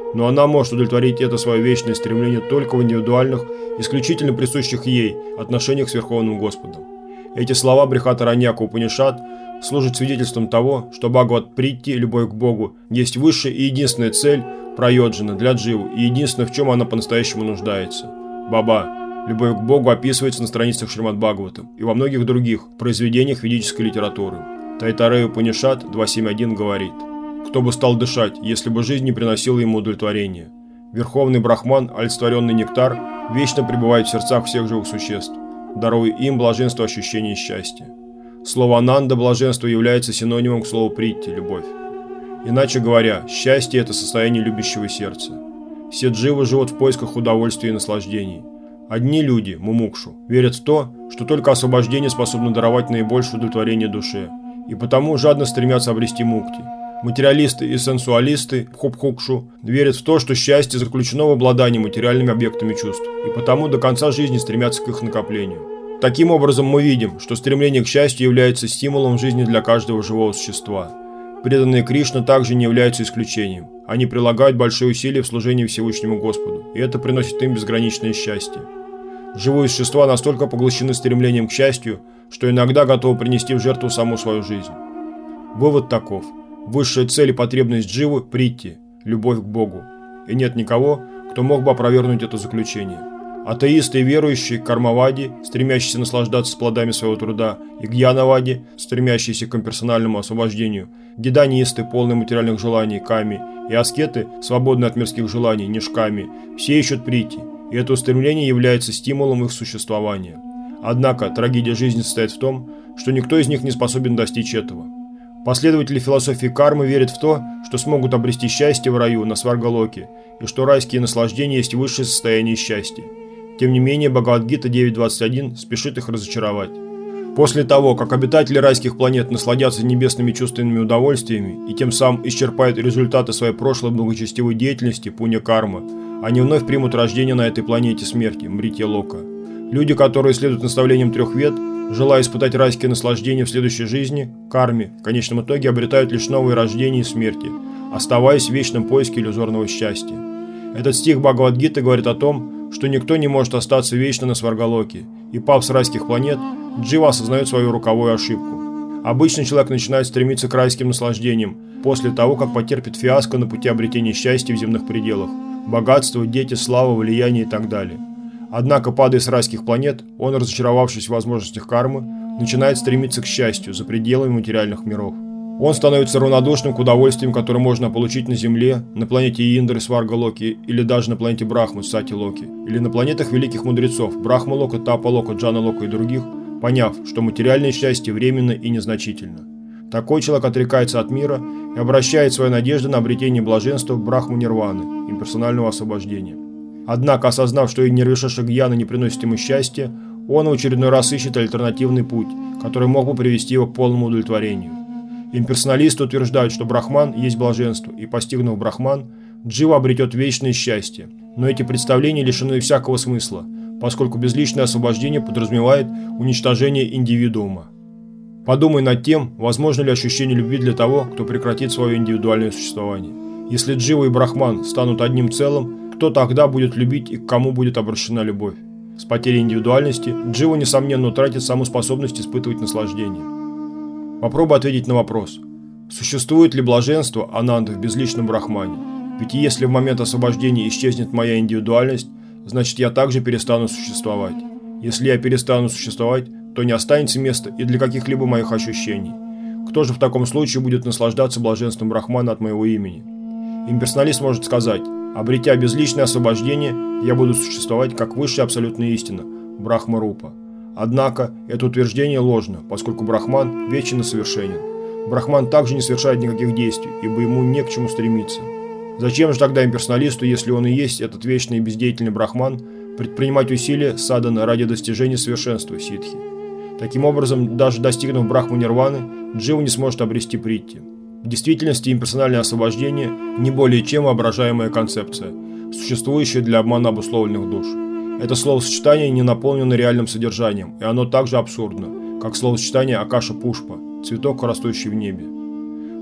Но она может удовлетворить это свое вечное стремление только в индивидуальных, исключительно присущих ей отношениях с Верховным Господом. Эти слова Брихатараньяка Упанишад служат свидетельством того, что Бхагават-притти, любовь к Богу, есть высшая и единственная цель прайоджана для дживы и единственное, в чем она по-настоящему нуждается. Баба, любовь к Богу описывается на страницах Шримад-Бхагаватам и во многих других произведениях ведической литературы. Тайтарея Упанишад два семь один говорит: «Кто бы стал дышать, если бы жизнь не приносила ему удовлетворения? Верховный Брахман, олицетворенный нектар, вечно пребывает в сердцах всех живых существ, даруя им блаженство ощущения счастья». Слово «ананда» – блаженство является синонимом к слову «притти» – любовь. Иначе говоря, счастье – это состояние любящего сердца. Все дживы живут в поисках удовольствия и наслаждений. Одни люди, мумукшу, верят в то, что только освобождение способно даровать наибольшее удовлетворение душе, и потому жадно стремятся обрести мукти. Материалисты и сенсуалисты, пхупхукшу, верят в то, что счастье заключено в обладании материальными объектами чувств, и потому до конца жизни стремятся к их накоплению. Таким образом, мы видим, что стремление к счастью является стимулом в жизни для каждого живого существа. Преданные Кришне также не являются исключением. Они прилагают большие усилия в служении Всевышнему Господу, и это приносит им безграничное счастье. Живые существа настолько поглощены стремлением к счастью, что иногда готовы принести в жертву саму свою жизнь. Вывод таков. Высшая цель и потребность дживы – притти, любовь к Богу. И нет никого, кто мог бы опровергнуть это заключение. Атеисты и верующие, кармавади, стремящиеся наслаждаться плодами своего труда, и гьянавади, стремящиеся к имперсональному освобождению, гедонисты, полные материальных желаний, ками, и аскеты, свободные от мирских желаний, нишками, все ищут притти, и это устремление является стимулом их существования. Однако трагедия жизни состоит в том, что никто из них не способен достичь этого. Последователи философии кармы верят в то, что смогут обрести счастье в раю на Сваргалоке, и что райские наслаждения есть высшее состояние счастья. Тем не менее, Бхагавад-гита девять двадцать один спешит их разочаровать. После того, как обитатели райских планет насладятся небесными чувственными удовольствиями и тем самым исчерпают результаты своей прошлой благочестивой деятельности, пунья-карма, они вновь примут рождение на этой планете смерти, мритья-лока. Люди, которые следуют наставлениям трех вед, желая испытать райские наслаждения в следующей жизни, карме, в конечном итоге обретают лишь новые рождения и смерти, оставаясь в вечном поиске иллюзорного счастья. Этот стих Бхагавад-гиты говорит о том, что никто не может остаться вечно на Сваргалоке, и пав с райских планет, джива осознает свою роковую ошибку. Обычный человек начинает стремиться к райским наслаждениям после того, как потерпит фиаско на пути обретения счастья в земных пределах, богатство, дети, слава, влияние и так далее. Однако, падая с райских планет, он, разочаровавшись в возможностях кармы, начинает стремиться к счастью за пределами материальных миров. Он становится равнодушным к удовольствиям, которые можно получить на Земле, на планете Индры, Сваргалоки, или даже на планете Брахмы, Сати-Локи, или на планетах великих мудрецов, Брахма-Лока, Тапа-Лока, Джана-Лока и других, поняв, что материальное счастье временно и незначительно. Такой человек отрекается от мира и обращает свои надежды на обретение блаженства Брахму-Нирваны, имперсонального освобождения. Однако, осознав, что и Нирвишеша Гьяна не приносит ему счастья, он в очередной раз ищет альтернативный путь, который мог бы привести его к полному удовлетворению. Имперсоналисты утверждают, что Брахман есть блаженство, и, постигнув Брахман, джива обретет вечное счастье. Но эти представления лишены всякого смысла, поскольку безличное освобождение подразумевает уничтожение индивидуума. Подумай над тем, возможно ли ощущение любви для того, кто прекратит свое индивидуальное существование. Если джива и Брахман станут одним целым, кто тогда будет любить и к кому будет обращена любовь? С потерей индивидуальности джива, несомненно, утратит саму способность испытывать наслаждение. Попробуй ответить на вопрос, существует ли блаженство ананда в безличном брахмане? Ведь если в момент освобождения исчезнет моя индивидуальность, значит я также перестану существовать. Если я перестану существовать, то не останется места и для каких-либо моих ощущений. Кто же в таком случае будет наслаждаться блаженством брахмана от моего имени? Имперсоналист может сказать, обретя безличное освобождение, я буду существовать как высшая абсолютная истина, Брахма-рупа. Однако это утверждение ложно, поскольку Брахман вечен и совершенен. Брахман также не совершает никаких действий, ибо ему не к чему стремиться. Зачем же тогда имперсоналисту, если он и есть этот вечный и бездеятельный Брахман, предпринимать усилия садханы ради достижения совершенства ситхи? Таким образом, даже достигнув Брахму-нирваны, джива не сможет обрести притти. В действительности имперсональное освобождение не более чем воображаемая концепция, существующая для обмана обусловленных душ. Это словосочетание не наполнено реальным содержанием, и оно также абсурдно, как словосочетание Акаша-пушпа, цветок, растущий в небе.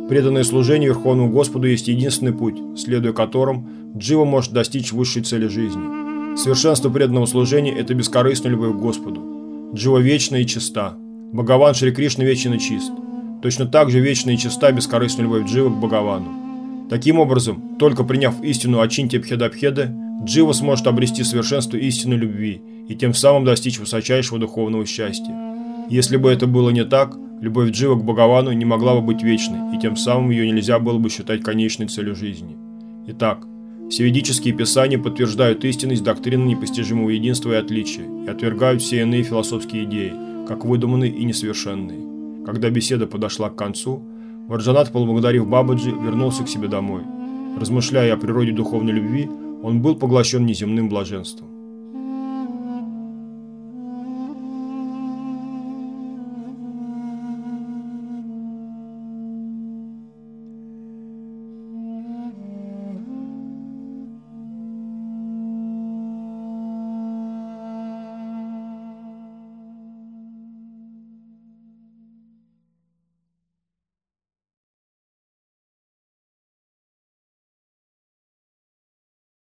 Преданное служение Верховному Господу есть единственный путь, следуя которым джива может достичь высшей цели жизни. Совершенство преданного служения – это бескорыстная любовь к Господу. Джива вечна и чиста. Бхагаван Шри Кришна вечен и чист. Точно так же вечна и чиста бескорыстная любовь дживы к Бхагавану. Таким образом, только приняв истину Ачинтья Бхеда-Бхеда, джива сможет обрести совершенство истинной любви и тем самым достичь высочайшего духовного счастья. Если бы это было не так, любовь джива к Бхагавану не могла бы быть вечной, и тем самым ее нельзя было бы считать конечной целью жизни. Итак, все ведические писания подтверждают истинность доктрины непостижимого единства и отличия и отвергают все иные философские идеи, как выдуманные и несовершенные. Когда беседа подошла к концу, Варджанат, поблагодарив Бабаджи, вернулся к себе домой. Размышляя о природе духовной любви, он был поглощен неземным блаженством.